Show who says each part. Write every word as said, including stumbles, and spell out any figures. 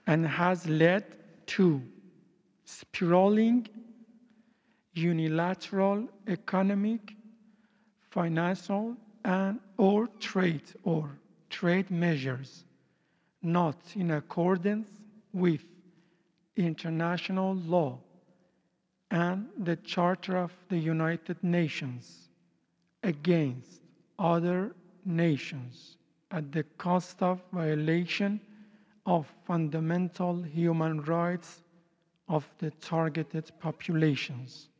Speaker 1: and has led to spiraling unilateral economic, financial, and or trade or trade measures not in accordance with international law and the Charter of the United Nations against other nations at the cost of violation of fundamental human rights of the targeted populations.